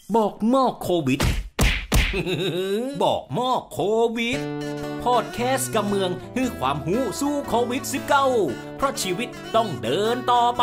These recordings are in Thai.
บอกหม้อโควิด บอกหม้อโควิดพอดแคสต์กับเมืองให้ความหูสู้โควิด-19 เพราะชีวิตต้องเดินต่อไป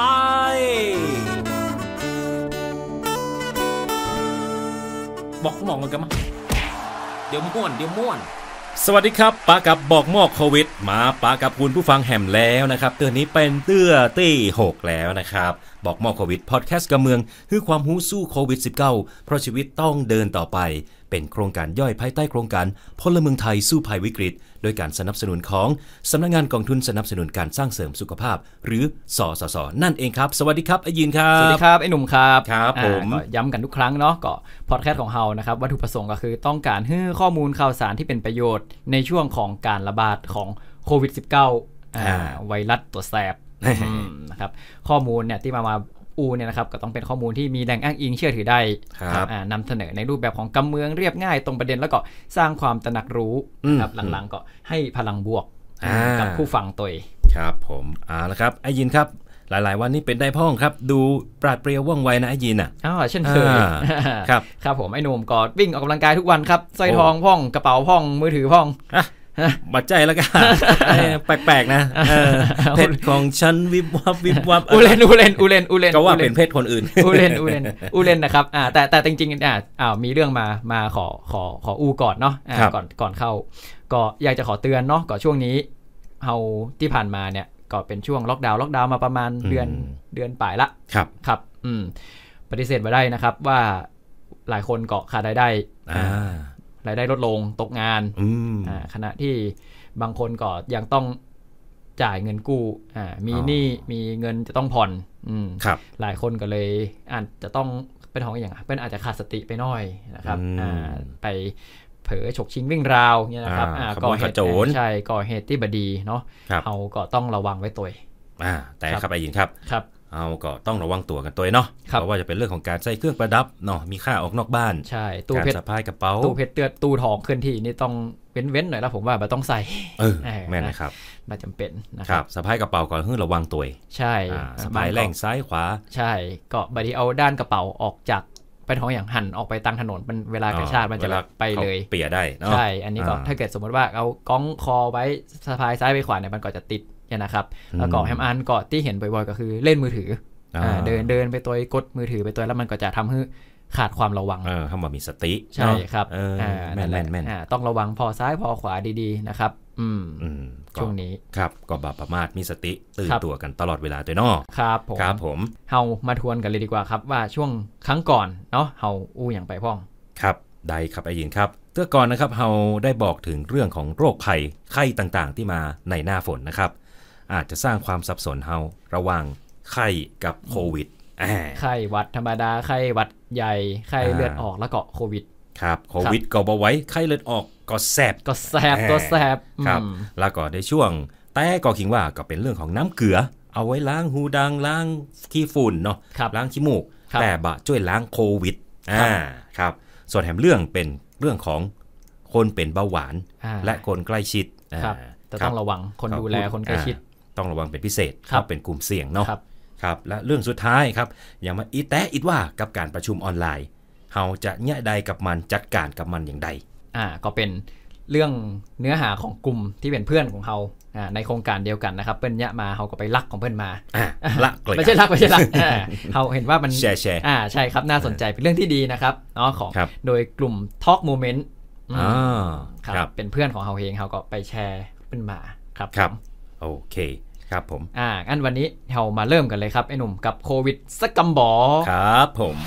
บอกหม้อกันมาเดี๋ยวม่วนสวัสดีครับปากับบอกหม้อโควิดมาปากับคุณผู้ฟังแหมแล้วนะครับเตือนนี้เป็นเตื้อตี้6แล้วนะครับบอกหม้อโควิดพอดแคสต์กับเมืองคือความหูสู้โควิด-19 เพราะชีวิตต้องเดินต่อไปเป็นโครงการย่อยภายใต้โครงการพลเมืองไทยสู้ภัยวิกฤตโดยการสนับสนุนของสำนักงานกองทุนสนับสนุนการสร้างเสริมสุขภาพหรือสสส.นั่นเองครับสวัสดีครับไอ้ยินครับสวัสดีครับไอ้หนุ่มครับครับผมก็ย้ำกันทุกครั้งเนาะก็พอดแคสต์ของเรานะครับวัตถุประสงค์ก็คือต้องการให้ข้อมูลข่าวสารที่เป็นประโยชน์ในช่วงของการระบาดของโควิด-19 ไวรัสตัวแสบนะครับข้อมูลเนี่ยที่มาเนี่ยนะครับก็ต้องเป็นข้อมูลที่มีแหล่งอ้างอิงเชื่อถือได้นำเสนอในรูปแบบของกำเมืองเรียบง่ายตรงประเด็นแล้วก็สร้างความตระหนักรู้ครับหลังๆก็ให้พลังบวกกับผู้ฟังตัวครับผมแล้วครับไอ้ยินครับหลายๆวันนี้เป็นได้พ่องครับดูปราดเปรียวว่องไวนะไอ้ยินเช่นเคยครับผมไอ้หนุ่มก็วิ่งออกกำลังกายทุกวันครับสร้อยทองพ่องกระเป๋าพ่องมือถือพ่องบัดใจแล้วกันแปลกๆนะเพชรของฉันวิบวับอูเล่นก็ว่าเป็นเพชรคนอื่นอูเล่นนะครับแต่จริงๆมีเรื่องมาขออูก่อนเนาะก่อนเข้าก็อยากจะขอเตือนเนาะก็ช่วงนี้เฮาที่ผ่านมาเนี่ยก็เป็นช่วงล็อกดาวน์มาประมาณเดือนปลายละครับปฏิเสธไม่ได้นะครับว่าหลายคนก็ขาดรายได้รายได้ลดลงตกงานขณะที่บางคนก็ยังต้องจ่ายเงินกู้มีหนี้มีเงินจะต้องผ่อนหลายคนก็เลยอาจจะต้องเป็นของอย่างเป็นอาจจะขาดสติไปหน่อยนะครับไปเผลอฉกชิงวิ่งราวเนี่ยนะครับก่อเหตุใช่ก่อเหตุที่บดีเนาะเราก็ต้องระวังไว้ตัวแต่ครับไอ้หญิงครับเอาก็ต้องระวังตัวกันตัวเนาะเพราะว่าจะเป็นเรื่องของการใช้เครื่องประดับเนาะมีค่าออกนอกบ้านใช่ตู้เพชรสะพายกระเป๋าตู้เพชรตู้ทองเคลื่อนที่นี่ต้องเว้นหน่อยแล้วผมว่าไม่ต้องใส่แม่นนะครับไม่จำเป็นนะครับสะพายกระเป๋าก่อนให้ระวังตัวใช่สะพายแหล่งซ้ายขวาใช่ก็บางทีเอาด้านกระเป๋าออกจากไปท้องอย่างหันออกไปตั้งถนนมันเวลากระชากมันจะไปเลยเปียได้ใช่อันนี้ก็ถ้าเกิดสมมติว่าเอาก้องคอไว้สะพายซ้ายไปขวาเนี่ยมันก็จะติดนะครับแล้วก็แฮมอันก็ที่เห็นบ่อยๆก็คือเล่นมือถือเดินไปตัวกดมือถือไปตัวแล้วมันก็จะทำให้ขาดความระวังทำให้มีสติใช่ครับแม่นต้องระวังพอซ้ายพอขวาดีๆนะครับช่วงนี้ครับก็บาประมาทมีสติตื่นตัวกันตลอดเวลาตัวเนาะครับผมเฮามาทวนกันเลยดีกว่าครับว่าช่วงครั้งก่อนเนาะเฮาอู้อย่างไปพ้องครับได้ครับไอ้ยินครับเมื่อก่อนนะครับเฮาได้บอกถึงเรื่องของโรคภัยไข้ต่างๆที่มาในหน้าฝนนะครับอาจจะสร้างความสับสนเฮาระหว่างไข้กับโควิดไข้หวัดธรรมดาไข้หวัดใหญ่ไข้เลือดออกแล้วก็โควิดครับโควิดก็บ่ไหวไข้เลือดออกก็แสบตัวแสบครับแล้วก็ในช่วงแต่ก็คิดว่าก็เป็นเรื่องของน้ำเกลือเอาไว้ล้างหูดังล้างขี้ฝุ่นเนาะล้างขี้มูกแต่บะช่วยล้างโควิดครับส่วนแถมเรื่องเป็นเรื่องของคนเป็นเบาหวานและคนใกล้ชิดจะต้องระวังคนดูแลคนใกล้ชิดต้องระวังเป็นพิเศษถ้าเป็นกลุ่มเสี่ยงเนาะครับและเรื่องสุดท้ายครับอย่ามาอีว่ากับการประชุมออนไลน์เฮาจะแยกใดกับมันจัดการกับมันอย่างใดก็เป็นเรื่องเนื้อหาของกลุ่มที่เป็นเพื่อนของเฮาในโครงการเดียวกันนะครับเปิ้นยะมาเฮาก็ไปลักของเปิ้นมาลักไม่ใช่ลักเฮาเห็นว่ามันแชร์ใช่ครับน่าสนใจเป็นเรื่องที่ดีนะครับเนาะของโดยกลุ่ม Talk Moment ครับเป็นเพื่อนของเฮาเองเฮาก็ไปแชร์เปิ้นมาครับโอเคครับผมงั้นวันนี้เรามาเริ่มกันเลยครับไอ้หนุ่มกับโควิดสักกำบอครับผม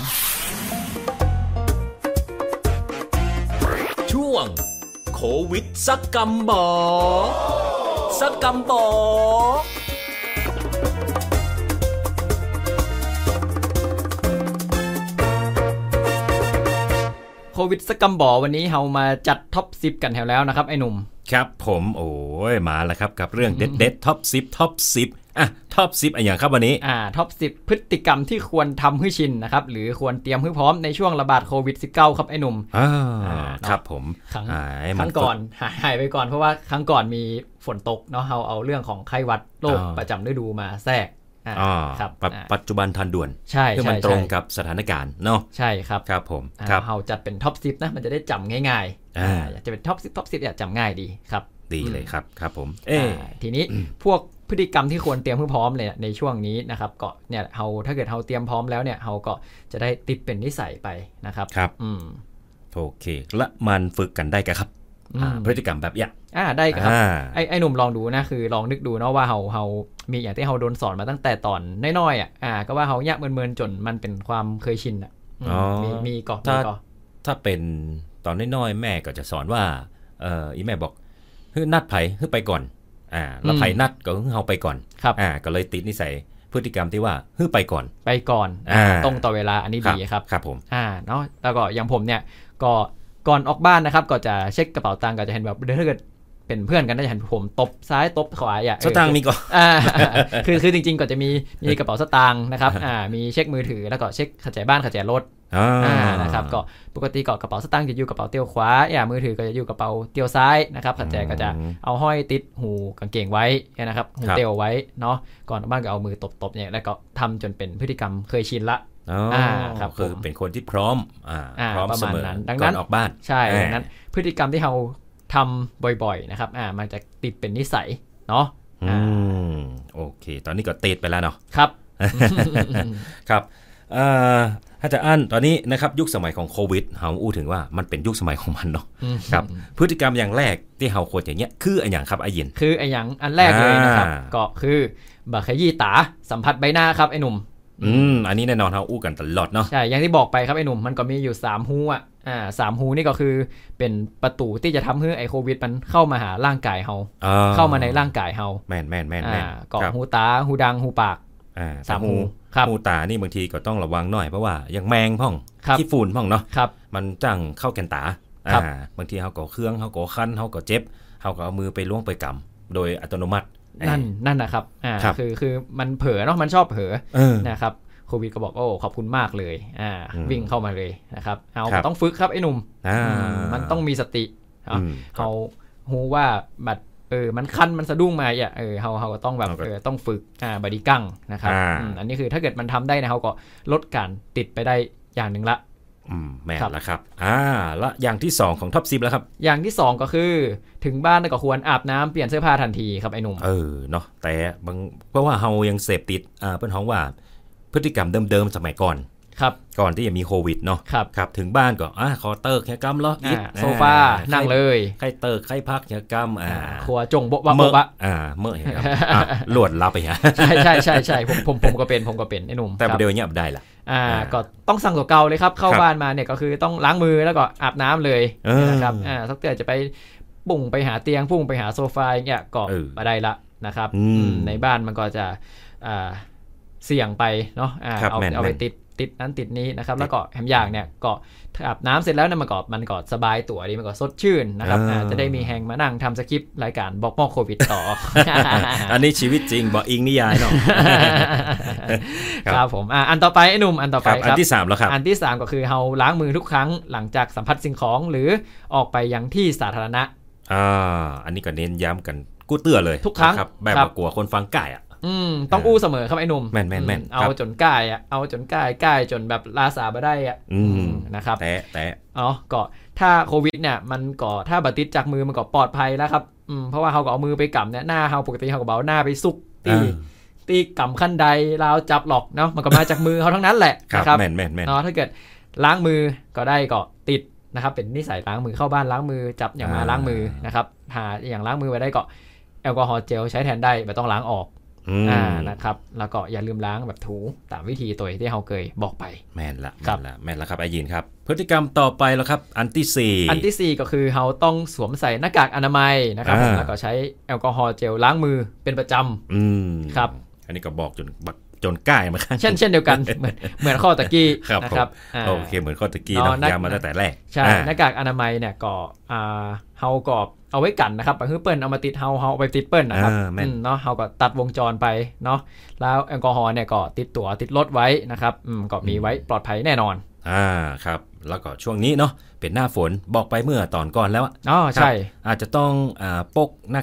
ช่วงโควิดสักกำบอโควิดสักกำบอวันนี้เรามาจัดท็อป10กันแถวแล้วนะครับไอ้หนุ่มครับผมโอ้ยมาแล้วครับกับเรื่องเด็ดท็อป10ท็อป10ท็อป10อย่างครับวันนี้ท็อป10พฤติกรรมที่ควรทำให้ชินนะครับหรือควรเตรียมให้พร้อมในช่วงระบาดโควิด-19 ครับไอ้หนุ่มครับผมครั้งก่อนหายไปก่อนเพราะว่าครั้งก่อนมีฝนตกเนาะเอาเรื่องของไข้หวัดโรคประจำฤดูมาแทรกครับปัจจุบันทันด่วนใช่เพื่อมันตรงกับสถานการณ์เนาะใช่ครับครับผมเราจัดเป็นท็อป10นะมันจะได้จำง่ายๆอยากจะเป็นท็อป10อยากจำง่ายดีครับดีเลยครับผมทีนี้พวกพฤติกรรมที่ควรเตรียมเพื่อพร้อมเลยในช่วงนี้นะครับก็เนี่ยถ้าเกิดเราเตรียมพร้อมแล้วเนี่ยเราก็จะได้ติดเป็นนิสัยไปนะครับครับโอเคและมันฝึกกันได้กันครับพฤติกรรมแบบอย่างได้ครับไอ้หนุ่มลองดูนะคือลองนึกดูเนาะว่าเรามีอย่างที่เราโดนสอนมาตั้งแต่ตอนน้อยๆก็ว่าเรายะเมินๆจนมันเป็นความเคยชินมีก่อนถ้าเป็นตอนน้อยๆแม่ก็จะสอนว่าอีแม่บอกฮึนัดไผฮึไปก่อนแล้วไผนัดก็ฮึเฮาไปก่อนก็เลยติดนิสัยพฤติกรรมที่ว่าฮึไปก่อนตรงต่อเวลาอันนี้ดีครับครับผมเนาะแล้วก็อย่างผมเนี่ยก็ก่อนออกบ้านนะครับก็จะเช็คกระเป๋าตังค์ก็จะเห็นแบบถ้าเกิดเป็นเพื่อนกันก็จะเห็นผมตบซ้ายตบขวาสตางค์มีก่อนคือจริงๆก็จะมีกระเป๋าสตางค์นะครับมีเช็คมือถือแล้วก็เช็คขัดใจบ้านขัดใจรถนะครับก็ปกติก็กระเป๋าสตางค์จะอยู่กระเป๋าเตียวขวามือถือก็จะอยู่กระเป๋าเตียวซ้ายนะครับขัดใจก็จะเอาห้อยติดหูกางเกงไว้นะครับหูเตียวไว้เนาะก่อนออกบ้านก็เอามือตบๆเนี่ยแล้วก็ทำจนเป็นพฤติกรรมเคยชินละครับคือเป็นคนที่พร้อมเสมอดังนั้นออกบ้านใช่ดังนั้นพฤติกรรมที่เราทำบ่อยๆนะครับมันจะติดเป็นนิสัยเนาะโอเคตอนนี้ก็ติดไปแล้วเนาะครับครับอาจารย์ตอนนี้นะครับยุคสมัยของโควิดเราอู้ถึงว่ามันเป็นยุคสมัยของมันเนาะครับพฤติกรรมอย่างแรกที่เราควรอย่างเงี้ยคืออันอย่างครับไอ้ยินคืออันอย่างอันแรกเลยนะครับก็คือบักขยี้ตาสัมผัสใบหน้าครับไอ้หนุ่มอันนี้แน่นอนเราอู้กันตลอดเนาะใช่อย่างที่บอกไปครับไอ้หนุ่มมันก็มีอยู่3หู3หูนี่ก็คือเป็นประตูที่จะทำให้ไอ้โควิดมันเข้ามาหาร่างกายเราเข้ามาในร่างกายเราแม่นก็หูตาหูดังหูปาก3หูหูตานี่บางทีก็ต้องระวังหน่อยเพราะว่าอย่างแมงพ่องขี้ฝุ่นพ่องเนาะมันจังเข้าแกนตาบางทีเขาก็เครื่องเขาก็คันเขาก็เจ็บเขาก็เอามือไปล้วงไปกำโดยอัตโนมัตินั่นนะครับคือมันเผลอเนาะมันชอบเผลอนะครับโควิดก็บอกโอ้ขอบคุณมากเลยวิ่งเข้ามาเลยนะครับเอาต้องฝึกครับไอ้หนุ่มมันต้องมีสติเขาฮู้ว่าบัดมันคันมันสะดุ้งมาเขาก็ต้องแบบต้องฝึกบอดี้กั้งนะครับอันนี้คือถ้าเกิดมันทำได้นะเขาก็ลดการติดไปได้อย่างหนึ่งละแม่แล้วครับแล้วอย่างที่2ของท็อป10แล้วครับอย่างที่2ก็คือถึงบ้านก็ควรอาบน้ำเปลี่ยนเสื้อผ้าทันทีครับไอ้หนุ่มเนาะแต่บางเพราะว่าเฮายังเสพติดเป็นของว่าพฤติกรรมเดิมๆสมัยก่อนก่อนที่จะมีโควิดเนาะครับถึงบ้านก็ขอเติร์กแค่กำล้ออิดโซฟานั่งเลยใครเติร์กใครพักแค่กำครัวจงโบ๊ะบะเมื่อหลวดลับไปฮะใช่ผมก็เป็นไอ้หนุ่มแต่ประเดี๋ยวนี้ได้ละก็ต้องสั่งตัวเก่าเลยครับเข้าบ้านมาเนี่ยก็คือต้องล้างมือแล้วก็อาบน้ำเลยนะครับสักเดือนจะไปปุ่งไปหาเตียงพุ่งไปหาโซฟาอย่างเงี้ยก็มาได้ละนะครับในบ้านมันก็จะเสี่ยงไปเนาะเอาไปติดนั้นติดนี้นะครับแล้วก็แฮมอย่างเนี่ยก็อาบน้ำเสร็จแล้วเนี่ยมันก็สบายตัวดีมันก็สดชื่นนะครับจะได้มีแฮงมานั่งทำสคริปต์รายการบอกมอกโควิดต่ออันนี้ชีวิตจริงบอกอิงนิยายเนาะครับผมอันต่อไปไอ้หนุ่มอันต่อไปครับอันที่3แล้วครับอันที่3ก็คือเฮาล้างมือทุกครั้งหลังจากสัมผัสสิ่งของหรือออกไปยังที่สาธารณะอันนี้ก็เน้นย้ำกันกู้เตื้อเลยทุกครั้งแบบกลัวคนฟังก่ายต้องอู้เสมอครับไอ้หนุ่มแม่นเอาจนใกล้จนแบบลาสาบ่ได้นะครับแต่ก็ถ้าโควิดเนี่ยมันก็ถ้าบัดติดจากมือมันก็ปลอดภัยแล้วครับเพราะว่าเขาก็เอามือไปกำเนี่ยหน้าเขาปกติเขาก็เบาหน้าไปซุกตีกำขั้นใดราวจับหลอกเนาะมันก็มาจากมือเขาทั้งนั้นแหละนะครับแม่นถ้าเกิดล้างมือก็ได้ก็ติดนะครับเป็นนิสัยล้างมือเข้าบ้านล้างมือจับอย่างมาล้างมือนะครับหาอย่างล้างมือไว้ได้ก็แอลกอฮอล์เจลใช้แทนได้ไม่ต้องล้างออกนะครับแล้วก็อย่าลืมล้างแบบถูตามวิธีตัวที่เราเคยบอกไปแม่นละครับไอยินครับพฤติกรรมต่อไปแล้วครับอันที่ 4ก็คือเราต้องสวมใส่หน้ากากอนามัยนะครับแล้วก็ใช้แอลกอฮอล์เจลล้างมือเป็นประจำครับอันนี้ก็บอกจนใกล้มาเช่นเดียวกันเหมือนข้อตะกี้นะครับโอเคเหมือนข้อตะกี้เนาะย้ำมาตั้งแต่แรกใช่หน้ากากอนามัยเนี่ยก็เฮาก็เอาไว้กันนะครับคือเปิ้ลเอามาติดเฮาไปติดเปิ้ลนะครับเนาะเฮาก็ตัดวงจรไปเนาะแล้วแอลกอฮอล์เนี่ยก็ติดรถไว้นะครับก็มีไว้ปลอดภัยแน่นอนครับแล้วก็ช่วงนี้เนาะเป็นหน้าฝนบอกไปเมื่อตอนก่อนแล้วใช่อาจจะต้องปกหน้ากาก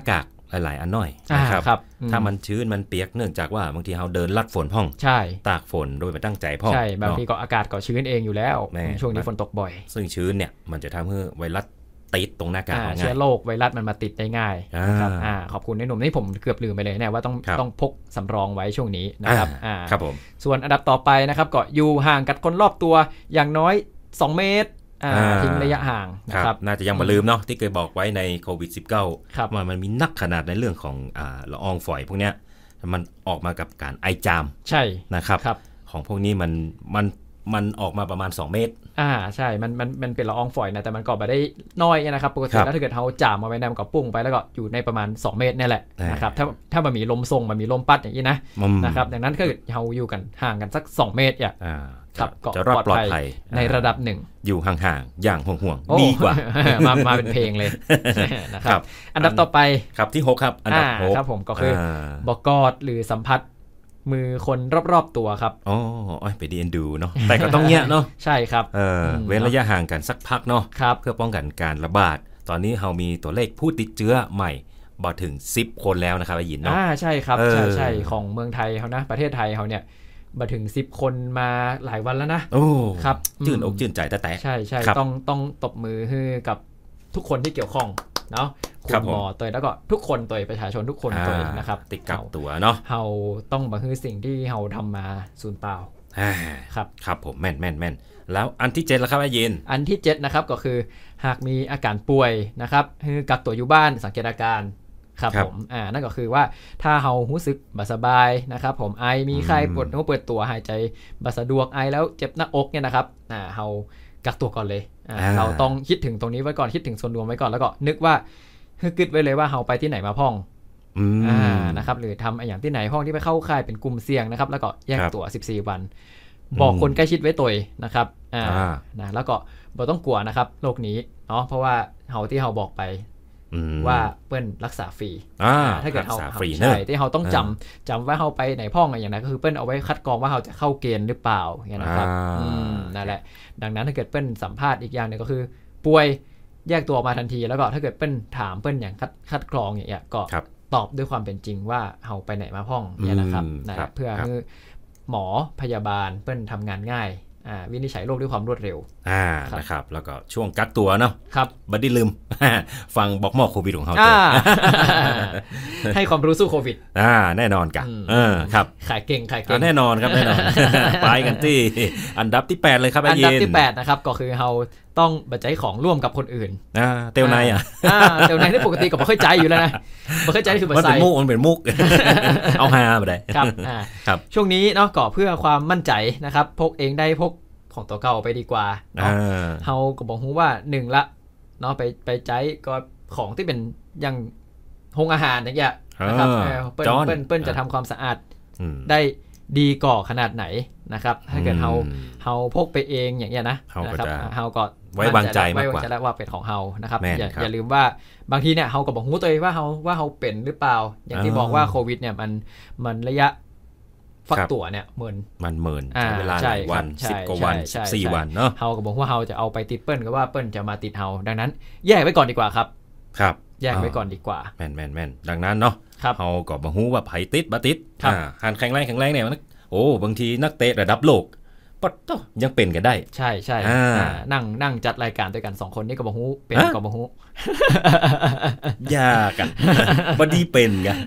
หลายๆอันหน่อยนะครับถ้ามันชื้นมันเปียกเนื่องจากว่าบางทีเราเดินลัดฝนพ่องใช่ตากฝนโดยไม่ตั้งใจพ่องใช่บางทีก็อากาศก็ชื้นเองอยู่แล้วช่วงนี้ฝนตกบ่อยซึ่งชื้นเนี่ยมันจะทำให้ไวรัสติดตรงหน้ากากง่ายเชื้อโรคไวรัสมันมาติดได้ง่ายนะครับขอบคุณในหนุ่มนี่ผมเกือบลืมไปเลยเนี่ยว่าต้องพกสำรองไว้ช่วงนี้นะครับครับผมส่วนอันดับต่อไปนะครับก็อยู่ห่างกับคนรอบตัวอย่างน้อย2 เมตรทิ้งระยะห่างนะครับน่าจะยังมาลืมเนาะที่เคยบอกไว้ในโควิด -19 ว่ามันมีนักขนาดในเรื่องของละอองฝอยพวกเนี้ยมันออกมากับการไอจามใช่นะครับของพวกนี้มันออกมาประมาณ2 เมตรใช่มันเป็นละอองฝอยนะแต่มันก็ไม่ได้น้อยนะครับปกติแล้วถ้าเกิดเขาจ่ามมาไว้ในมันก็พุ่งไปแล้วก็อยู่ในประมาณ2 เมตรนี่แหละนะครับถ้ามันมีลมทรงมันมีลมพัดอย่างนี้นะครับดังนั้นถ้าเกิดเราอยู่กันห่างกันสัก2 เมตรก็จะรอดปลอดภัยในระดับหนึ่งอยู่ห่างๆอย่างห่วงๆดีกว่ามาเป็นเพลงเลยนะครับอันดับต่อไปครับที่6ครับอันดับ6 ครับผมก็คือบอกกอดหรือสัมผัสมือคนรอบๆตัวครับไปดีเอ็นดูเนาะแต่ก็ต้องเงี้ยเนาะใช่ครับเว้นระยะห่างกันสักพักเนาะเพื่อป้องกันการระบาดตอนนี้เรามีตัวเลขผู้ติดเชื้อใหม่บ่ถึง10 คนแล้วนะครับยินเนาะใช่ครับใช่ของเมืองไทยเขานะประเทศไทยเขาเนี่ยมาถึง10 คนมาหลายวันแล้วนะครับจื่นอกจื่นใจแต่ใช่ต้องตบมือให้กับทุกคนที่เกี่ยวข้องเนาะคุณหมอตัวแล้วก็ทุกคนตัวประชาชนทุกคนตัวนะครับติดกับตัวเนาะเราต้องบังคับสิ่งที่เราทำมาสูญเปล่าครับผมแม่นแล้วอันที่7แล้วครับยินอันที่7นะครับก็คือหากมีอาการป่วยนะครับให้กักตัวอยู่บ้านสังเกตอาการครับผมนั่นก็คือว่าถ้าเรารู้สึกบ่สบายนะครับผมไอมีไข้ปวดหัวปวดตัวหายใจบ่สะดวกไอแล้วเจ็บหน้าอกเนี่ยนะครับเรากักตัวก่อนเลยเราต้องคิดถึงตรงนี้ไว้ก่อนคิดถึงส่วนรวมไว้ก่อนแล้วก็นึกว่ากึดไว้เลยว่าเราไปที่ไหนมาพ่องนะครับหรือทำอย่างที่ไหนห้องที่ไปเข้าค่ายเป็นกลุ่มเสี่ยงนะครับแล้วก็แยกตัว14 วันบอกคนใกล้ชิดไว้ตัวนะครับนะแล้วก็บ่ต้องกลัวนะครับโรคนี้เนาะเพราะว่าที่เราบอกไปว่าเปิ้ลรักษาฟรีถ้าเกิดเราใช่ที่เราต้องจำว่าเราไปไหนพ่องอย่างนั้นก็คือเปิ้ลเอาไว้คัดกรองว่าเราจะเข้าเกณฑ์หรือเปล่าอย่างนะครับนั่นแหละดังนั้นถ้าเกิดเปิ้ลสัมภาษณ์อีกอย่างนึงก็คือป่วยแยกตัวออกมาทันทีแล้วก็ถ้าเกิดเปิ้ลถามเปิ้ลอย่างคัดกรองอย่างเงี้ยก็ตอบด้วยความเป็นจริงว่าเราไปไหนมาพ่องเนี่ยนะครับเพื่อให้หมอพยาบาลเปิ้ลทำงานง่ายวินิจฉัยโรคด้วยความรวดเร็วนะครับแล้วก็ช่วงกักตัวเนาะครับบัดดี้ลืมฟังบอกหมอโควิดของเขาให้ความรู้สู้โควิดแน่นอนกันครับขายเก่งแน่นอนครับแน่นอนไปกันที่อันดับที่8เลยครับอันดับที่8นะครับก็คือเราต้องบัจจัยของร่วมกับคนอื่นเตียวในเตียวในที่ปกติก็บ่ค่อยใจอยู่แล้วนะบ่ค่อยใจคือมันเป็นมุกเอาฮาไปได้ครับช่วงนี้เนาะก็เพื่อความมั่นใจนะครับพกเองได้พกของตัวเก่าไปดีกว่าเนาะเฮาก็บอกว่า1ละเนาะไปใจก็ของที่เป็นอย่างโรงอาหารอย่างเงี้ยนะครับเปิ้ลจะทำความสะอาดได้ดีก่อขนาดไหนนะครับถ้าเกิดเฮาพกไปเองอย่างเงี้ยนะครับเฮาก็ไว้วางใจมากกว่าจะได้ว่าเป็นของเฮานะครับอย่าลืมว่าบางทีเนี่ยเฮาก็บอกตัวเองว่าเฮาเป็นหรือเปล่าอย่างที่บอกว่าโควิดเนี่ยมันระยะฟักตัวเนี่ยเหมือนใช้เวลาหลายวัน10 กว่าวัน14 วันเนาะเฮาก็บอกว่าเฮาจะเอาไปติดเปิ้ลก็ว่าเปิ้ลจะมาติดเฮาดังนั้นแยกไว้ก่อนดีกว่าครับแยกไว้ก่อนดีกว่าแม่นดังนั้นเนาะเฮาก็บ่ฮู้ว่าไผติดบ่ติดหันแข็งแรงเนี่ยบางทีนักเตะระดับโลกปัดยังเป็นกันได้ใช่นั่งจัดรายการด้วยกัน2 คนนี่ก็บ่ฮู้เป็นก็บ่ฮู้ยากกันบ่ดีเป็นกัน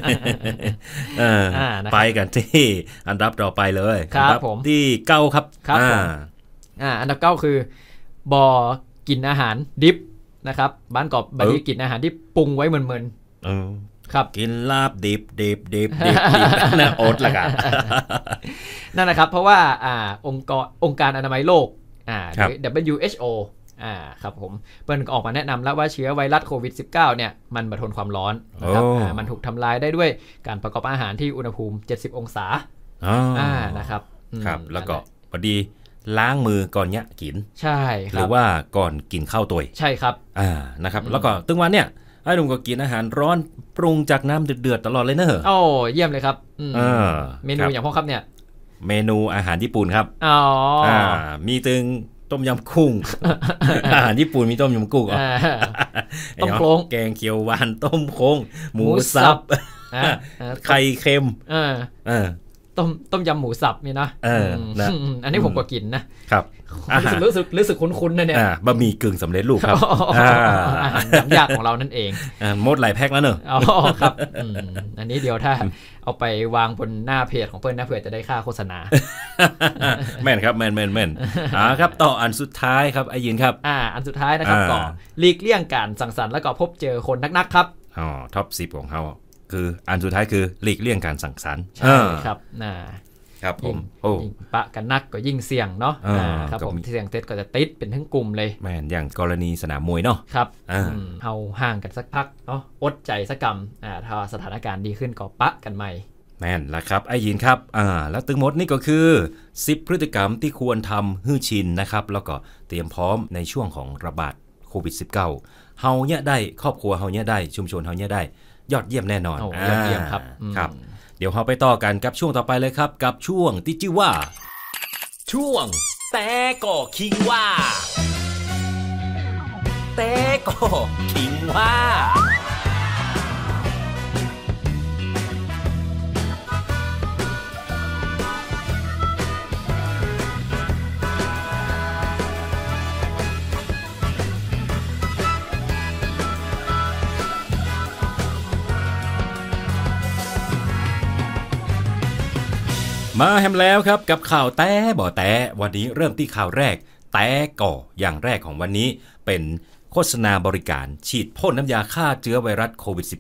ไปกันที่อันดับต่อไปเลยครับผมที่9ครับอันดับ9คือบ่กินอาหารดิบนะครับบ้านกอบบ่ได้กินอาหารที่ปรุงไว้เหมือนครับกินลาบดิบนะอดละกันนั่นนะครับเพราะว่าองค์การอนามัยโลกหรือ WHO ครับผมเปิ้ลก็ออกมาแนะนำแล้วว่าเชื้อไวรัสโควิด -19 เนี่ยมันทนความร้อนนะครับมันถูกทำลายได้ด้วยการประกอบอาหารที่อุณหภูมิ70 องศานะครับแล้วก็พอดีล้างมือก่อนเนี้ยกินใช่หรือว่าก่อนกินข้าวตัวใช่ครับนะครับแล้วก็ตึงวันเนี่ยไอ้หนุ่มก็กินอาหารร้อนปรุงจากน้ำเดือดๆตลอดเลยเนอะเยี่ยมเลยครับเมนูอย่างพ่อครับเนี่ยเมนูอาหารญี่ปุ่นครับมีตึงต้มยำกุ้ง อาหารญี่ปุ่นมีต้มยำกุ้งต้มโครงแกงเขียวหวานต้มโครงหมูสับไข่เค็มต้มยำหมูสับนี่นะอันนี้ผมก็กินนะครับรู้สึกคุ้นๆนะเนี่ยบะหมี่กึ่งสำเร็จรูปครับอาหารน้ำยาของเรานั่นเองหมดหลายแพ็คแล้วเนอะครับอันนี้เดี๋ยวถ้าเอาไปวางบนหน้าเพจของเปิ้ลนะเผื่อจะได้ค่าโฆษณาแม่นครับแม่นครับต่ออันสุดท้ายครับไอ้ยินครับอันสุดท้ายนะครับก็หลีกเลี่ยงการสังสรรค์แล้วก็พบเจอคนนักๆครับท็อป10ของเขาคืออันสุดท้ายคือหลีกเลี่ยงการสังสรรค์ใช่ครับครับผมยิ่งปะกันนักก็ยิ่งเสี่ยงเนาะครับผมเสี่ยงเต็ดก็จะติดเป็นทั้งกลุ่มเลยแม่นอย่างกรณีสนามมวยเนาะครับเฮาห่างกันสักพักเนาะอดใจสักกรรมถ้าสถานการณ์ดีขึ้นก็ปะกันใหม่แม่นละครับไอ้ยินครับแล้วตึงหมดนี่ก็คือ10พฤติกรรมที่ควรทำให้ชินนะครับแล้วก็เตรียมพร้อมในช่วงของระบาดโควิด -19 เฮาเนี่ยได้ครอบครัวเฮาเนี่ยได้ชุมชนเฮาเนี่ยได้ยอดเยี่ยมแน่นอนยอดเยี่ยมครับครับเดี๋ยวเราไปต่อกันกับช่วงต่อไปเลยครับกับช่วงที่ชื่อว่าช่วงแต่ก็คิงว่าแต่ก็คิงว่ามาแฮมแล้วครับกับข่าวแต่บ่แต่วันนี้เริ่มที่ข่าวแรกแต่ก่ออย่างแรกของวันนี้เป็นโฆษณาบริการฉีดพ่นน้ำยาฆ่าเชื้อไวรัสโควิด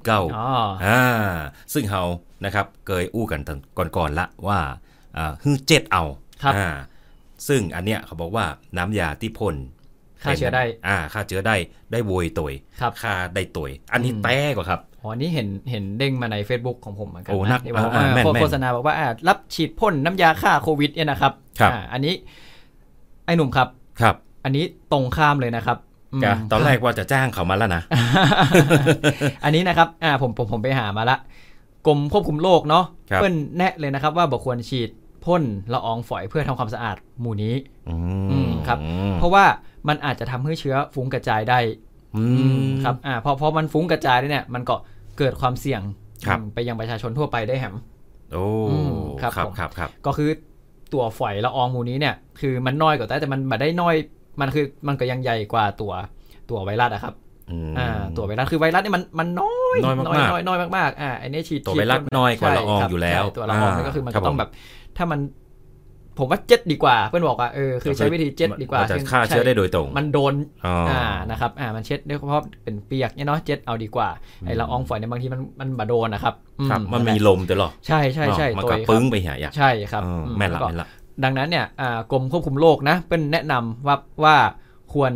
-19 ซึ่งเฮานะครับเคยอู้กันก่อนละว่าฮือ7เอาซึ่งอันเนี้ยเขาบอกว่าน้ำยาที่พ่นฆ่าเชื้อได้ฆ่าเชื้อได้โวยตัวฆ่าได้ตัวอันนี้แต่กว่าครับอันนี้เห็นเด้งมาใน Facebook ของผมเหมือนกันนะที่บอกว่าโฆษณาบอกว่ารับฉีดพ่นน้ำยาฆ่าโควิดเนี่ยนะครับอันนี้ไอ้หนุ่มครับอันนี้ตรงข้ามเลยนะครับตอนแรกว่าจะจ้างเขามาแล้วนะอันนี้นะครับผมไปหามาละกรมควบคุมโรคเนาะเปิ้นแนะเลยนะครับว่าบ่ควรฉีดพ่นละอองฝอยเพื่อทำความสะอาดหมู่นี้ครับเพราะว่ามันอาจจะทำให้เชื้อฟุ้งกระจายได้ครับพอมันฟุ้งกระจายเนี่ยมันก็เกิดความเสี่ยงไปยังประชาชนทั่วไปได้แหมครับก็คือตัวฝอยละอองหมู่นี้เนี่ยคือมันน้อยกว่าแต่มันไม่ได้น้อยมันก็ยังใหญ่กว่าตัวไวรัสอะครับตัวไวรัสคือไวรัสนี่มันน้อยมากไอ้นี่ฉีดตัวไวรัสน้อยกว่าละอองอยู่แล้วตัวละอองนี่ก็คือมันก็ต้องแบบถ้ามันผมว่า7ดีกว่าเพื่อนบอกว่าคือใช้วิธี7ดีกว่าจะฆ่าเชื้อได้โดยตรงมันโดนนะครับมันเช็ดด้วยเพราะเป็นเปียกเนี่ยเนาะ7เอาดีกว่าไอ้ละอองฝอยเนี่ยบางทีมันบ่โดนนะครับมันมีลมตลอดใช่มันก็ปึ้งไปหาใช่ครับแม่นละดังนั้นเนี่ยกรมควบคุมโรคนะเป็นแนะนำว่าควร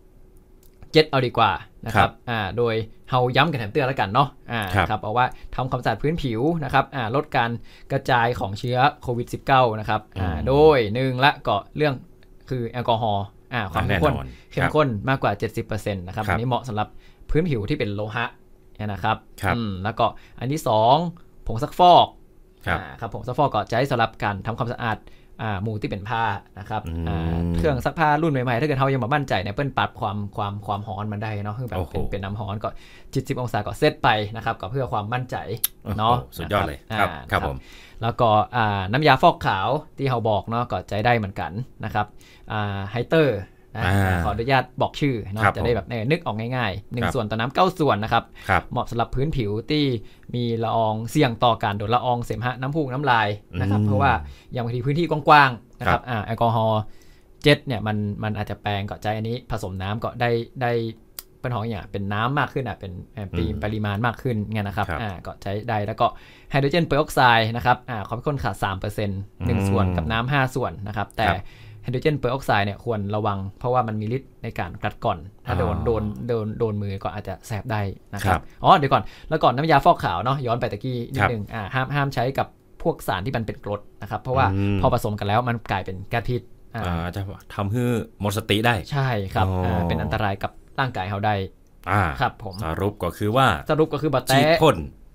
7เอาดีกว่านะครับโดยเฮาย้ำกันแถมเตือนแล้วกันเนาะครับเอาว่าทำความสะอาดพื้นผิวนะครับลดการกระจายของเชื้อโควิด -19 นะครับโดย1ละก็เรื่องคือแอลกอฮอล์ความเข้มข้นมากกว่า 70% นะครับอันนี้เหมาะสำหรับพื้นผิวที่เป็นโลหะนะครับแล้วก็อันที่2ผงซักฟอกครับผงซักฟอกก็ใช้สำหรับการทำความสะอาดหมู่ที่เป็นผ้านะครับเครื่องซักผ้ารุ่นใหม่ๆถ้าเกิดเรายังไม่มั่นใจเนี่ยเปิ้ลปรับความร้อนมันได้เนาะคือแบบเป็นน้ำร้อนก็70องศาก็เซตไปนะครับก็เพื่อความมั่นใจเนาะสุดยอดเลยครับผมแล้วก็น้ำยาฟอกขาวที่เราบอกเนาะก็ใช้ได้เหมือนกันนะครับไฮเตอร์ขออนุญาตบอกชื่อเนาะจะได้แบบนึกออกง่ายๆ1ส่วนต่อน้ำ9ส่วนนะครับเหมาะสำหรับพื้นผิวที่มีละอองเสี่ยงต่อการโดนละอองเสมหะน้ำมูกน้ำลายนะครับเพราะว่าอย่างบางทีพื้นที่กว้างๆนะครับแอลกอฮอล์เจ็ตเนี่ยมันอาจจะแปลงก็ใจอันนี้ผสมน้ำก็ได้เป็นของอย่างเป็นน้ำมากขึ้นเป็นปริมาณมากขึ้นไงนะครับก็ใช้ได้แล้วก็ไฮโดรเจนเปอร์ออกไซด์นะครับความเข้มข้นขาด 3% 1ส่วนกับน้ำ5ส่วนนะครับแต่ไฮโดรเจนเปอร์ออกไซด์เนี่ยควรระวังเพราะว่ามันมีฤทธิ์ในการกัดก่อนถ้าโดนมือก็อาจจะแสบได้นะครับเดี๋ยวก่อนแล้วก่อนน้ำยาฟอกขาวเนาะย้อนไปตะกี้นิดนึงห้ามใช้กับพวกสารที่มันเป็นกรดนะครับเพราะว่าพอผสมกันแล้วมันกลายเป็นแก๊สพิษจะทำให้หมดสติได้ใช่ครับเป็นอันตรายกับร่างกายเราได้ครับผมสรุปก็คือว่าบัตรฉีดพ่น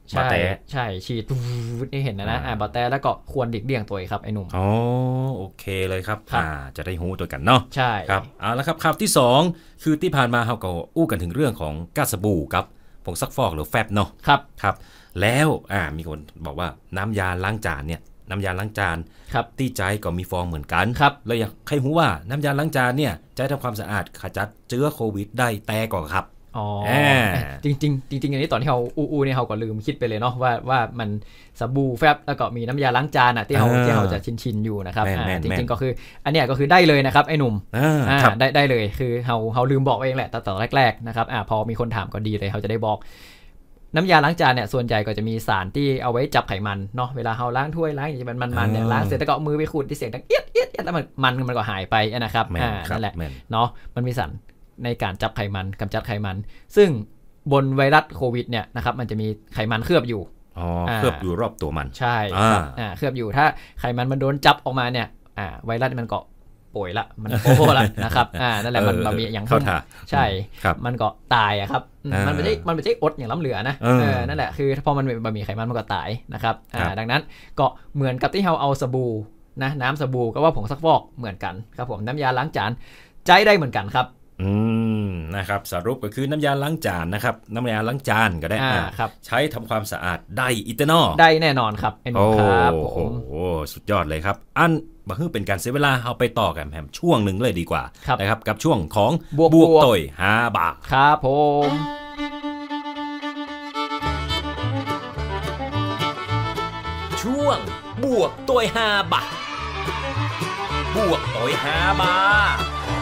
ใช่ฉีดนี่เห็นนะบาแต่แล้วก็ควรหลีกเลี่ยงตัวครับไอ้หนุ่มอ๋อโอเคเลยครับจะได้หูตัวกันเนาะใช่ครับเอาละครับข่าวที่2คือที่ผ่านมาเราก็อู้กันถึงเรื่องของก๊าซสบู่กับผงซักฟอกหรือแฟบเนาะครับแล้วมีคนบอกว่าน้ำยาล้างจานเนี่ยน้ำยาล้างจานตีใจก็มีฟองเหมือนกันเลยอยากให้รู้ว่าน้ำยาล้างจานเนี่ยจะทำความสะอาดขจัดเชื้อโควิดได้แต่ก่อนครับอ๋อจริงอันนี้ตอนที่เราอู้เนี่ยเราก็ลืมคิดไปเลยเนาะว่ามันสบู่แฟบแล้วก็มีน้ำยาล้างจานที่เราจะชินอยู่นะครับจริงๆก็คืออันเนี้ยก็คือได้เลยนะครับไอ้หนุ่มได้เลยคือเราลืมบอกเองแหละตอนแรกๆนะครับพอมีคนถามก็ดีเลยเขาจะได้บอกน้ำยาล้างจานเนี่ยส่วนใหญ่ก็จะมีสารที่เอาไว้จับไขมันเนาะเวลาเราล้างถ้วยล้างอย่างมันเนี่ยล้างเสร็จแล้วก็เอามือไปขูดที่เสียงดังเอี๊ยดแล้วมันก็หายไปนะครับนั่นแหละเนาะมันมีสารในการจับไขมันกำจัดไขมันซึ่งบนไวรัสโควิดเนี่ยนะครับมันจะมีไขมันเคลือบอยู่เคลือบอยู่รอบตัวมันใช่เคลือบอยู่ถ้าไขมันมันโดนจับออกมาเนี่ยไวรัสมันก็ป่วยละมันโป้ละนะครับนั่นแหละมันมีอย่างใช่มันก็ตายครับมันไม่ใช่อดอย่างล้ำเหลือนะนั่นแหละคือพอมันมีไขมันมันก็ตายนะครับดังนั้นก็เหมือนกับที่เราเอาสบู่นะน้ำสบู่ก็ว่าผงซักฟอกเหมือนกันครับผมน้ำยาล้างจานใจได้เหมือนกันครับนะครับสรุปก็คือน้ำยาล้างจานนะครับน้ำยาล้างจานก็ได้ใช้ทำความสะอาดได้อิตาโนได้แน่นอนครับไอ้หนุ่มครับโอ้สุดยอดเลยครับมาคือเป็นการเสียเวลาเอาไปต่อกันแหมช่วงหนึ่งเลยดีกว่านะครับกับช่วงของบวกต่อย5 บาทครับผมช่วงบวกต่อย5 บาทบวกต่อย5 บาท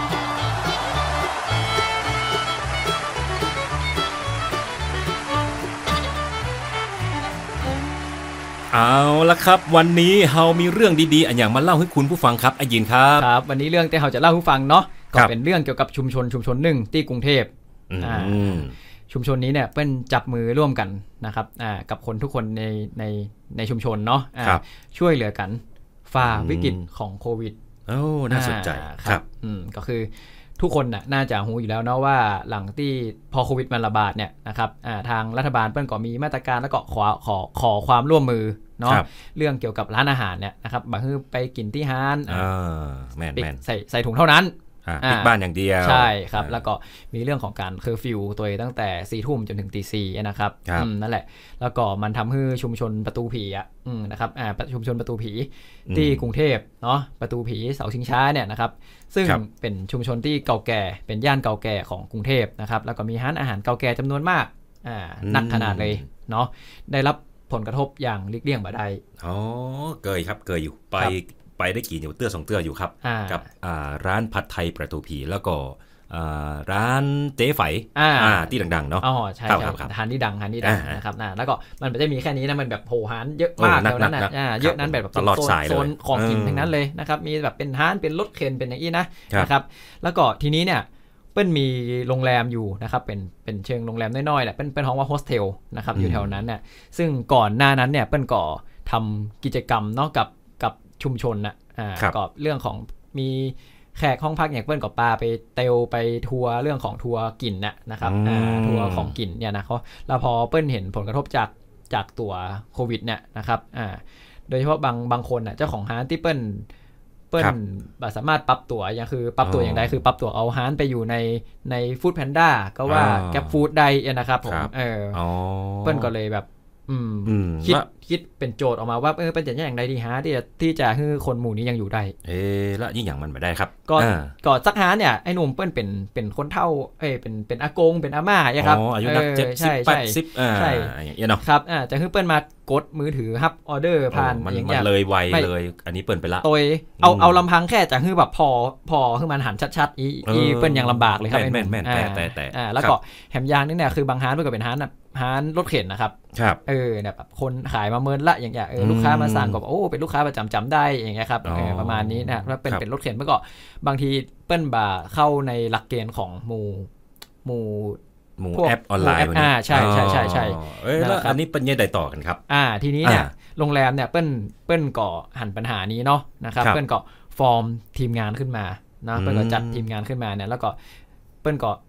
เอาละครับวันนี้เฮามีเรื่องดีๆอันอย่างมาเล่าให้คุณผู้ฟังครับยินครับครับวันนี้เรื่องที่เฮาจะเล่าให้ฟังเนาะก็เป็นเรื่องเกี่ยวกับชุมชนหนึ่งที่กรุงเทพชุมชนนี้เนี่ยเป็นจับมือร่วมกันนะครับกับคนทุกคนในชุมชนเนาะช่วยเหลือกันฝ่าวิกฤตของโควิดน่าสนใจครับก็คือทุกคนน่าจะรู้อยู่แล้วเนาะว่าหลังที่พอโควิดมันระบาดเนี่ยนะครับทางรัฐบาลเปิ้ลก็มีมาตรการแล้วก็ขอความร่วมมือเนาะเรื่องเกี่ยวกับร้านอาหารเนี่ยนะครับบางทีไปกินที่ร้านแม่นใส่ถุงเท่านั้นปิดบ้านอย่างเดียวใช่ครับแล้วก็มีเรื่องของการเคอร์ฟิวตัวเองตั้งแต่4 ทุ่มจนถึงตี 4นะครับนั่นแหละแล้วก็มันทำให้ชุมชนประตูผีนะครับชุมชนประตูผีที่กรุงเทพเนาะประตูผีเสาชิงช้าเนี่ยนะครับซึ่งเป็นชุมชนที่เก่าแก่เป็นย่านเก่าแก่ของกรุงเทพนะครับแล้วก็มีร้านอาหารเก่าแก่จำนวนมากนักขนาดเลยเนาะได้รับผลกระทบอย่างหลีกเลี่ยงบ่ได้เกยอยู่ไปได้กี่อยู่เตื้อ2 เตื้ออยู่ครับกับร้านผัดไทยประตูผีแล้วก็ร้านเจ๊ไฝที่ดังๆเนาะใช่ครับร้านที่ดังนะครับแล้วก็มันไม่ได้มีแค่นี้นะมันแบบโหร้านเยอะมากแล้วนั้นเยอะนั้นแบบตลอดสายโซนของกินทั้งนั้นเลยนะครับมีแบบเป็นร้านเป็นรถเข็นเป็นอย่างนี้นะครับแล้วก็ทีนี้เนี่ยเปิ้ลมีโรงแรมอยู่นะครับเป็นเชิงโรงแรมน้อยๆแหละเป็นห้องว่าโฮสเทลนะครับอยู่แถวนั้นเนี่ยซึ่งก่อนหน้านั้นเนี่ยเปิ้ลก็ทำกิจกรรมเนาะกับชุมชนก็เรื่องของมีแขกห้องพักอย่างเปิ้ลกับปาไปเตลไปทัวร์เรื่องของทัวร์กลิ่นนะครับทัวร์ของกลิ่นเนี่ยนะเขาแล้วพอเปิ้ลเห็นผลกระทบจากตัวโควิดเนี่ยนะครับโดยเฉพาะบางคนเจ้าของร้านที่เปิ้ลสามารถปรับตัวอย่างคือปรับตัวอย่างใดคือปรับตัวเอาร้านไปอยู่ในฟู้ดแพนด้าก็ว่าแก๊ปฟู้ดได้นะครับผมเปิ้ลก็เลยแบบคิดเป็นโจทย์ออกมาว่าเป็นอย่างไรดีฮะที่จะให้คนหมู่นี้ยังอยู่ได้แล้วยิ่งอย่างมันไม่ได้ครับก็สักฮะเนี่ยไอ้หนุ่มเปิ้ลเป็นคนเฒ่าเป็นอากงเป็นอาม่าครับอายุนัก70-80ใช่เนาะครับจะให้เปิ้ลมากดมือถือรับออเดอร์ผ่านอย่างเลยไวเลยอันนี้เปิ้ลไปละตัวเอาลำพังแค่จะให้แบบพอคือมันหันชัดๆอีเปิ้ลยังลำบากเลยครับแม่นแต่แล้วก็แหมยางนี่เนี่ยคือบางร้านมันก็เป็นร้านรถเข็นนะครับเนี่ยแบบคนขายมาเมินละอย่างเงี้ยลูกค้ามาสั่งก็เป็นลูกค้าประจำได้อย่างเงี้ยครับประมาณนี้นะแล้วเป็นรถเข็นเมื่อก่อนบางทีเปิ้ลบ่าเข้าในหลักเกณฑ์ของหมู่แอปออนไลน์ใช่แล้วอันนี้เป็นยังไงต่อกันครับทีนี้เนี่ยโรงแรมเนี่ยเปิ้ลก่อหันปัญหานี้เนาะนะครับเปิ้ลก็ฟอร์มทีมงานขึ้นมานะเปิ้ลก็จัดทีมงานขึ้นมาเนี่ยแล้วก็เปิ้ลก็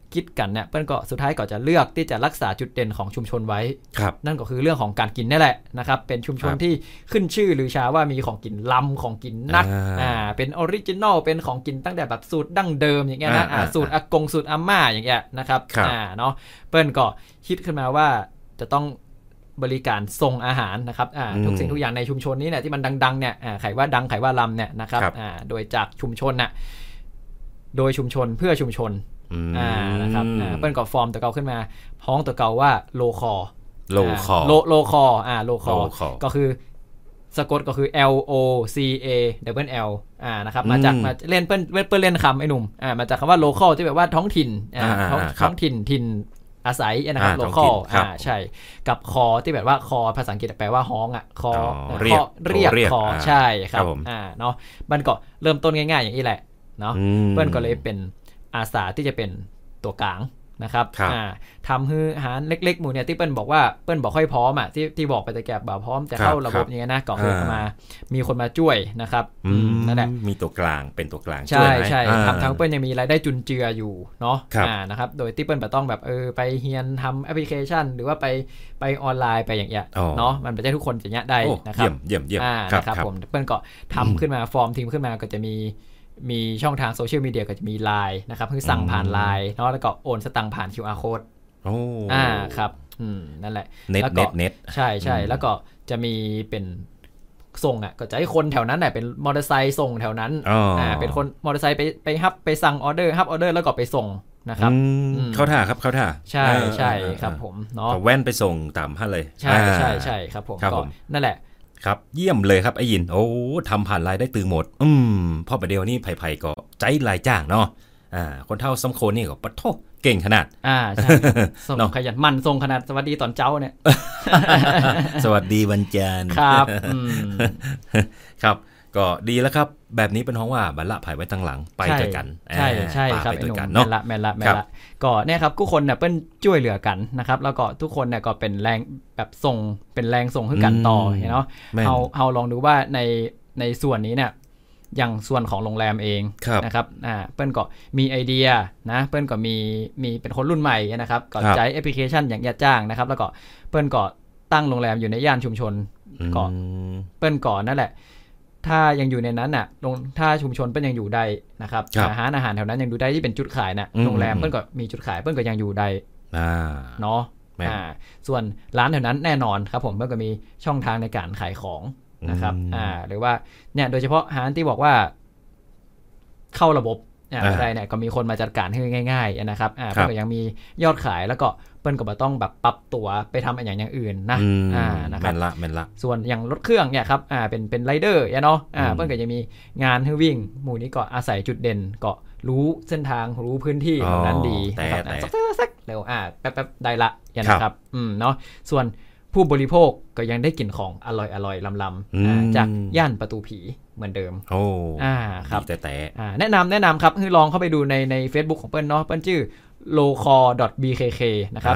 คิดกันเนี่ยเปิ้ลก็สุดท้ายก็จะเลือกที่จะรักษาจุดเด่นของชุมชนไว้นั่นก็คือเรื่องของการกินนี่แหละนะครับเป็นชุมชนที่ขึ้นชื่อหรือชาว่ามีของกินล้ำของกินนักเป็นออริจินอลเป็นของกินตั้งแต่แบบสูตรดั้งเดิมอย่างเงี้ยนะสูตรอากงสูตรอาม่าอย่างเงี้ยนะครับเนาะเปิ้ลก็คิดขึ้นมาว่าจะต้องบริการส่งอาหารนะครับทุกสิ่งทุกอย่างในชุมชนนี้เนี่ยที่มันดังๆเนี่ยไขว่าดังไขว่าลำเนี่ยนะครับโดยจากชุมชนน่ะโดยชุมชนเพื่อชุมชนนะครับเปิ้ลก็ฟอร์มตัวเก่าขึ้นมาพ้องตัวเก่าว่าโลคอโลคอก็คือสะกดก็คือ L O C A double L นะครับมาจากมาเล่นเปิ้ลเล่นคำไอ้หนุ่มมาจากคำว่า local ที่แปลว่าท้องถิ่นท้องถิ่นอาศัยนะครับ local ใช่กับคอที่แบบว่าคอภาษาอังกฤษแปลว่าฮ้องคอเรียกคอใช่ครับเนาะมันก็เริ่มต้นง่ายๆอย่างนี้แหละเนาะเปิ้ลก็เลยเป็นอาสาที่จะเป็นตัวกลางนะครับทำให้อาหารเล็กๆหมู่เนี่ยที่เปิ้ลบอกว่าเปิ้ลบอกค่อยพร้อมที่บอกไปแต่แกบ่พร้อมจะเข้าระบบอย่างเงี้ยนะก็คือมามีคนมาช่วยนะครับนั่นแหละมีตัวกลางเป็นตัวกลางช่วยใช่ทางเปิ้ลยังมีรายได้จุนเจืออยู่เนาะนะครับโดยที่เปิ้ลต้องแบบไปเรียนทำแอปพลิเคชันหรือว่าไปออนไลน์ไปอย่างเงี้ยเนาะมันไม่ใช่ทุกคนจะเงี้ยได้นะครับเยี่ยมนะครับผมเปิ้ลก็ทำขึ้นมาฟอร์มทีมขึ้นมาก็จะมีช่องทางโซเชียลมีเดียก็จะมี LINE นะครับคือสั่งผ่าน LINE เนาะแล้วก็โอนสตังค์ผ่าน QR code ครับนั่นแหละแล้วก็ใช่แล้วก็จะมีเป็นส่งก็จะให้คนแถวนั้นเป็นมอเตอร์ไซค์ส่งแถวนั้นเป็นคนมอเตอร์ไซค์ไปฮับไปสั่งออเดอร์ฮับออเดอร์แล้วก็ไปส่งนะครับเข้าท่าครับเข้าท่าใช่ครับผมเนาะแว่นไปส่งตามท่านเลยใช่ครับผมก็นั่นแหละครับเยี่ยมเลยครับไอ้ยินโอ้ทำผ่านไลน์ได้ตื่นหมดพ่อประเดี๋ยวนี้ไผ่ก็ใจลายจ้างเนาะคนเท่าซ้ำโคนนี่ก็ปะโถเก่งขนาดใช่ส่งขยันมันส่งขนาดสวัสดีตอนเจ้าเนี่ยสวัสดีวันจันทร์ครับครับก็ดีแล้วครับแบบนี้เป็นห้องว่าบรรละภายไว้ตั้งหลังไปด้วยกันใช่ครับไปด้วยกันเนาะแม่ละก็เนี่ยครับทุกคนเนี่ยเปิ้ลช่วยเหลือกันนะครับแล้วก็ทุกคนเนี่ยก็เป็นแรงแบบส่งเป็นแรงส่งให้กันต่อเนาะเฮาลองดูว่าในส่วนนี้เนี่ยอย่างส่วนของโรงแรมเองนะครับเปิ้ลก็มีไอเดียนะเปิ้ลก็มีเป็นคนรุ่นใหม่นะครับก็ใช้แอปพลิเคชันอย่างญาติจ้างนะครับแล้วก็เปิ้ลก็ตั้งโรงแรมอยู่ในย่านชุมชนก็เปิ้ลก่อนนั่นแหละถ้ายังอยู่ในนั้นน่ะถ้าชุมชนเปิ้ลยังอยู่ได้นะครับอาหารแถวนั้นยังดูได้ที่เป็นจุดขายน่ะโรงแรมเปิ้ลก็มีจุดขายเปิ้ลก็ยังอยู่ได้เนาะส่วนร้านแถวนั้นแน่นอนครับผมเปิ้ลก็มีช่องทางในการขายของนะครับหรือว่าเนี่ยโดยเฉพาะร้านที่บอกว่าเข้าระบบอะไรเนี่ยก็มีคนมาจัดการให้ง่ายๆนะครับเปิ้ลก็ยังมียอดขายแล้วก็เปิ้ลก็บ่ต้องแบบปรับตัวไปทำอย่างอื่นนะนะครับแม่นละส่วนอย่างรถเครื่องเนี่ยครับเป็นไรเดอร์เนาะเปิ้ลก็จะมีงานให้วิ่งหมู่นี้ก็อาศัยจุดเด่นก็รู้เส้นทางรู้พื้นที่ของนั้นดีนะครับสักเร็วแป๊บได้ละนะครับเนาะส่วนผู้บริโภคก็ยังได้กลิ่นของอร่อยลำๆจากย่านประตูผีเหมือนเดิมครับแต่แนะนำครับคือลองเข้าไปดูใน Facebook ของเปิ้ลเนาะเปิ้ลชื่อ locor.bkk นะครับ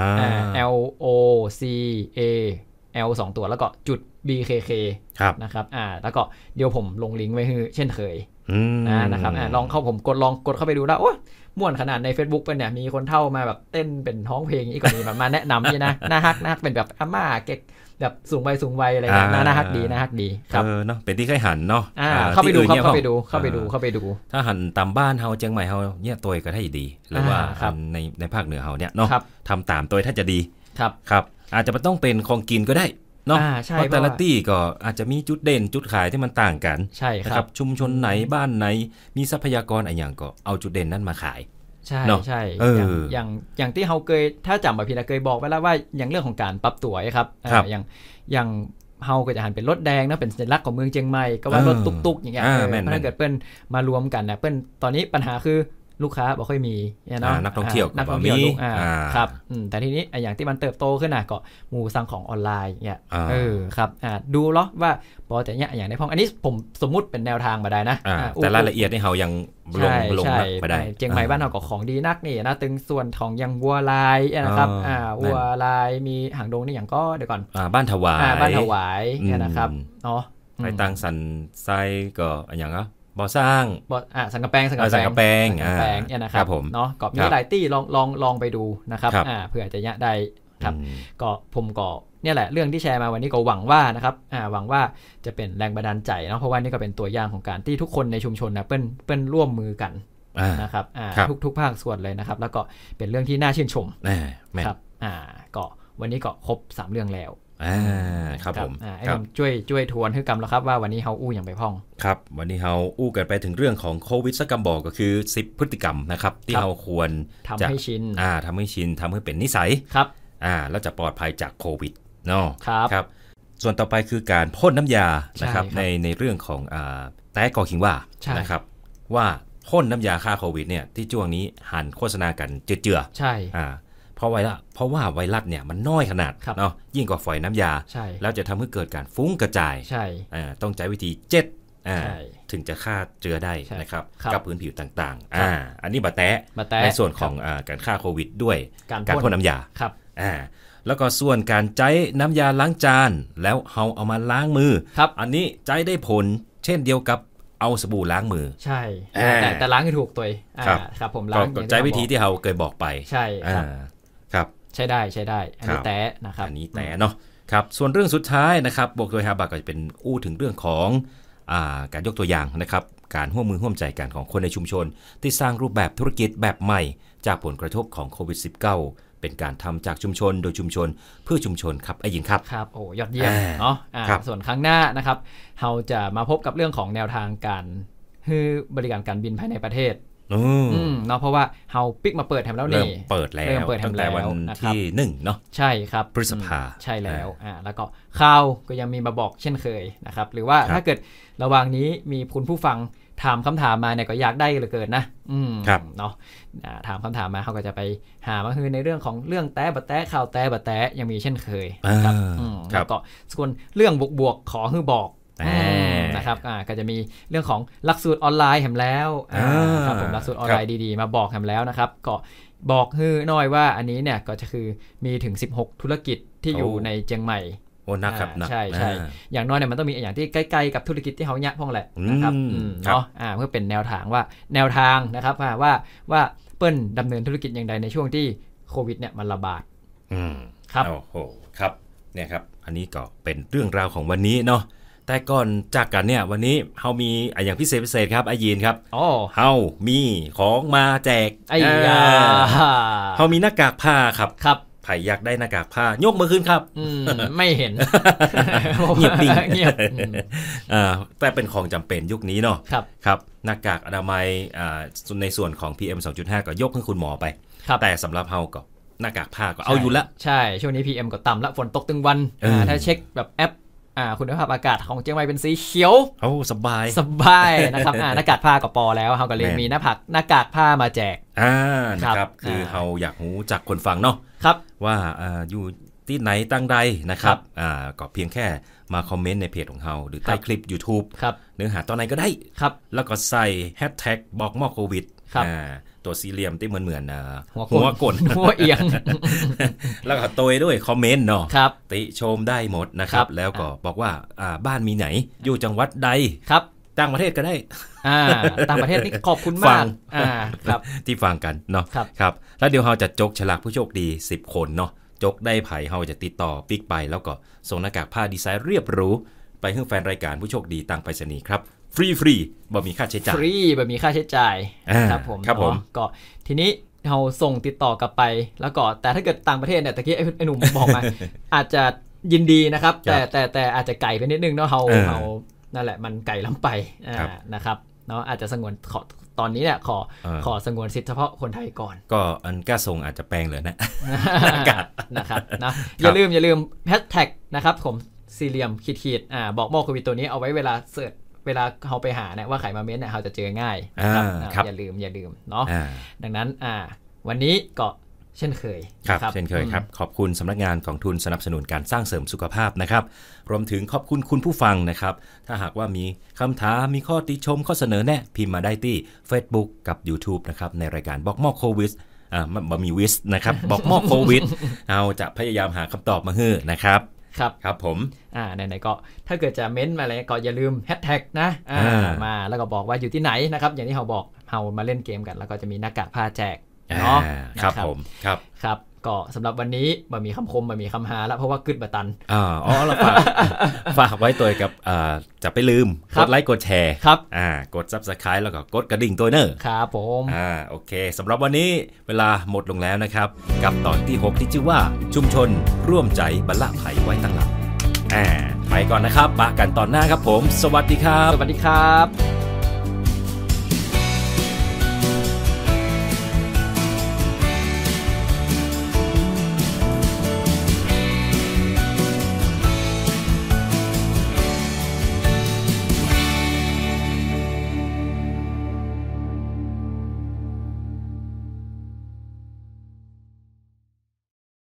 LOCA L 2ตัวแล้วก็จุด BKK นะครับแล้วก็เดี๋ยวผมลงลิงก์ไว้ให้เช่นเคยนะครับลองผมกดเข้าไปดูแล้วโอ้ม่วนขนาดใน Facebook เป็นเนี่ยมีคนเท่ามาแบบเต้นเป็นท้องเพลงอีกกว่านี้มาแนะนำนี่นะน่าฮักเป็นแบบอาม่าเก๊กแบบสูงวัยอะไรน่าฮักดีครับเนาะเป็นที่เคยหันเนาะเข้าไปดูเข้าไปดูถ้าหันตามบ้านเฮาเชียงใหม่เฮาเนี่ยตัวก็ได้ดีหรือว่าในภาคเหนือเฮาเนี่ยเนาะทำตามตัวถ้าจะดีครับอาจจะไม่ต้องเป็นของกินก็ได้เนาะเพราะแต่ละที่ก็อาจจะมีจุดเด่นจุดขายที่มันต่างกันใช่ครับชุมชนไหนบ้านไหนมีทรัพยากรอะไรอย่างก็เอาจุดเด่นนั้นมาขายใช่อย่างที่เฮาเคยถ้าจำมาพี่นะเคยบอกไว้แล้วว่าอย่างเรื่องของการปรับตัวครับอย่างเฮาก็จะหันเป็นรถแดงนะเป็นสัญลักษณ์ของเมืองเชียงใหม่ก็ว่ารถตุ๊กๆอย่างเงี้ยถ้าเกิดเปิ้ลมารวมกันนะเปิ้ลตอนนี้ปัญหาคือลูกค้าบ่ค่อยมีเนาะนักท่องเที่ยวครับแต่ทีนี้อย่างที่มันเติบโตขึ้นก็หมู่สั่งของออนไลน์เนี่ยครับดูเนาะว่าพอแต่เนี่ยอย่างในพ้องอันนี้ผมสมมุติเป็นแนวทางมาได้นะแต่รายละเอียดนี่เฮายังลงมาได้เชียงใหม่บ้านเฮาก็ของดีนักนี่นะตึงส่วนของยังวัวลายนะครับวัวลายมีหางดงนี่อย่างก็เดี๋ยวก่อนบ้านถวายนะครับเนาะไปตังสันไซก็อย่างบ่อสร้างบ่สังกะแปงเนี่ยนะครับเนาะก็มีหลายที่ลองไปดูนะครับเพื่อจะยะได้ครับก็ผมก็เนี่ยแหละเรื่องที่แชร์มาวันนี้ก็หวังว่านะครับหวังว่าจะเป็นแรงบันดาลใจเนาะเพราะว่านี่ก็เป็นตัวอย่างของการที่ทุกคนในชุมชนนะเปิ้นร่วมมือกันนะครับทุกภาคส่วนเลยนะครับแล้วก็เป็นเรื่องที่น่าชื่นชมครับก็วันนี้ก็ครบ3เรื่องแล้วครับผมช่วยทวนให้กำแล้วครับว่าวันนี้เฮาอู้อย่างไปพ้องครับวันนี้เฮาอู้กันไปถึงเรื่องของโควิดสักกำบอกก็คือ10พฤติกรรมนะครับที่เฮาควรทำให้ชินทำให้เป็นนิสัยครับแล้วจะปลอดภัยจากโควิดเนาะครับส่วนต่อไปคือการพ่นน้ำยานะครับในเรื่องของแต้กอขิงว่านะครับว่าพ่นน้ำยาฆ่าโควิดเนี่ยที่ช่วงนี้หันโฆษณากันเจือใช่เพราะว่าไวรัสเนี่ยมันน้อยขนาดเนาะยิ่งกว่าฝอยน้ำยาแล้วจะทำให้เกิดการฟุ้งกระจายต้องใช้วิธีเจ็ดถึงจะฆ่าเชื้อได้นะครับกับพื้นผิวต่างๆอันนี้บะแตะในส่วนของการฆ่าโควิดด้วยการพ่นน้ำยาแล้วก็ส่วนการใช้น้ำยาล้างจานแล้วเอามาล้างมืออันนี้ใช้ได้ผลเช่นเดียวกับเอาสบู่ล้างมือใช่แต่ล้างให้ถูกตัวครับผมล้างก็ใช้วิธีที่เราเคยบอกไปใช่ครับใช้ได้อันนี้แต่นะครับอันนี้แต่เนาะครับส่วนเรื่องสุดท้ายนะครับบวกโดยฮาบะก็จะเป็นอู้ถึงเรื่องของการยกตัวอย่างนะครับการร่วมมือร่วมใจกันของคนในชุมชนที่สร้างรูปแบบธุรกิจแบบใหม่จากผลกระทบของโควิด -19 เป็นการทำจากชุมชนโดยชุมชนเพื่อชุมชนครับไอ้ยินครับครับโอ้ยอดเยี่ยมเนาะส่วนครั้งหน้านะครับเราจะมาพบกับเรื่องของแนวทางการให้บริการการบินภายในประเทศเนาะเพราะว่าเฮาปิกมาเปิดแถมแล้วนี่เปิดแล้วตั้งแต่วันที่1เนาะใช่ครับพฤษภาใช่แล้วแล้วก็ข่าวก็ยังมีมาบอกเช่นเคยนะครับหรือว่าถ้าเกิดระหว่างนี้มีคุณผู้ฟังถามคำถามมาเนี่ยก็อยากได้เหลือเกินนะเนาะถามคำถามมาเขาก็จะไปหามาคือในเรื่องของเรื่องแต้บะแต้ข่าวแต้บะแต้ยังมีเช่นเคยนะครับแล้วก็ส่วนเรื่องบวกขอให้บอกนะครับก็จะมีเรื่องของหลักสูตรออนไลน์แหมแล้วครับผมหลักสูตรออนไลน์ดีๆมาบอกแหมแล้วนะครับก็บอกให้หน่อยว่าอันนี้เนี่ยก็จะคือมีถึง16ธุรกิจที่อยู่ในเชียงใหม่นะครับใช่อย่างน้อยเนี่ยมันต้องมีอย่างที่ใกล้ๆกับธุรกิจที่เขาเนี่ยพ่องแหละนะครับเนาะเพื่อเป็นแนวทางนะครับว่าเปิ้ลดำเนินธุรกิจอย่างใดในช่วงที่โควิดเนี่ยมันระบาดครับโอ้โหครับเนี่ยครับอันนี้ก็เป็นเรื่องราวของวันนี้เนาะแต่ก่อนจากกันเนี่ยวันนี้เฮามีอย่างพิเศษครับไอยีนครับเฮามีของมาแจกเฮามีหน้ากากผ้าครับไผ่อยากได้หน้ากากผ้ายกมือขึ้นครับไม่เห็นเงียบดิ่งแต่เป็นของจำเป็นยุคนี้เนาะครับหน้ากากอนามัยในส่วนของ PM 2.5 ก็ยกให้คุณหมอไปแต่สำหรับเฮาก็หน้ากากผ้าก็เอาอยู่ละใช่ช่วงนี้ PM ก็ต่ำละฝนตกตึงวันถ้าเช็คแบบแอปคุณภาพอากาศของเชียงใหม่เป็นสีเขียวสบายนะครับหน้ากากผ้าก็ปอแล้วเฮาก็เลยมีหน้ากากผ้ามาแจกนะครับคือเฮาอยากรู้จากคนฟังเนาะว่าอยู่ที่ไหนตั้งใดนะครับก็เพียงแค่มาคอมเมนต์ในเพจของเฮาหรือใต้คลิป YouTube เนื้อหาตอนไหนก็ได้แล้วก็ใส่แฮชแท็กบอกมอโควิดตัวสี่เหลี่ยมที่เหมือนหัวกลหัวเอียงแล้วก็โตยด้วยคอมเมนต์เนาะติชมได้หมดนะครับแล้วก็บอกว่าบ้านมีไหนอยู่จังหวัดใดต่างประเทศก็ได้ต่างประเทศนี่ขอบคุณมากครับที่ฟังกันเนาะครับแล้วเดี๋ยวเราจะจกฉลากผู้โชคดี10คนเนาะจกได้ไผ่เราจะติดต่อปิ๊กไปแล้วก็ส่งหน้ากากผ้าดีไซน์เรียบหรูไปให้แฟนรายการผู้โชคดีต่างไปรษณีย์ครับฟรีบ่มีค่าใช้จ่ายบ่มีค่าใช้จ่ายครับผมก็ทีนี้เราส่งติดต่อกลับไปแล้วก็แต่ถ้าเกิดต่างประเทศเนี่ยตะกี้ไอ้หนุ่มบอกมาอาจจะยินดีนะครับแต่อาจจะไกลไปนิดนึงเนาะเรานั่นแหละมันไกลล้ำไปนะครับเนาะอาจจะสงวนตอนนี้เนี่ยขอสงวนสิทธิ์เฉพาะคนไทยก่อนก็อันก้าส่งอาจจะแปลงเลยนะอากาศนะครับนะอย่าลืมแฮชแท็กนะครับผมสี่เหลี่ยมขีดบอกมอโควิดตัวนี้เอาไว้เวลาเสิร์ชเวลาเขาไปหาเนี่ยว่าใครมาเม้นเนี่ยเขาจะเจอง่ายนะครับอย่าลืมเนาะดังนั้นวันนี้ก็เช่นเคยครับเช่นเคยครับขอบคุณสำนักงานกองทุนสนับสนุนการสร้างเสริมสุขภาพนะครับรวมถึงขอบคุณคุณผู้ฟังนะครับถ้าหากว่ามีคำถามมีข้อติชมข้อเสนอแนะพิมพ์มาได้ที่ Facebook กับ YouTube นะครับในรายการบอกมอโควิดบะมีวิสนะครับบอกมอโควิดเราจะพยายามหาคำตอบมาให้นะครับครับผมไหนๆก็ถ้าเกิดจะเม้นมาอะไรก็อย่าลืมแฮชแท็กนะมาแล้วก็บอกว่าอยู่ที่ไหนนะครับอย่างที่เราบอกเรามาเล่นเกมกันแล้วก็จะมีหน้ากากผ้าแจกเนาะครับผมครับก็สำหรับวันนี้บ่มีคำคมบ่มีคำหาแล้วเพราะว่ากึดบะตันเราฝากไว้ตัวกับจะไปลืมกดไลค์กดแชร์ครับกด Subscribe แล้วก็กดกระดิ่งตัวเนอร์ครับผมโอเคสำหรับวันนี้เวลาหมดลงแล้วนะครับกับตอนที่6ที่ชื่อว่าชุมชนร่วมใจบรรละไผไว้ตั้งหลักไปก่อนนะครับปะกันตอนหน้าครับผมสวัสดีครับสวัสดีครับ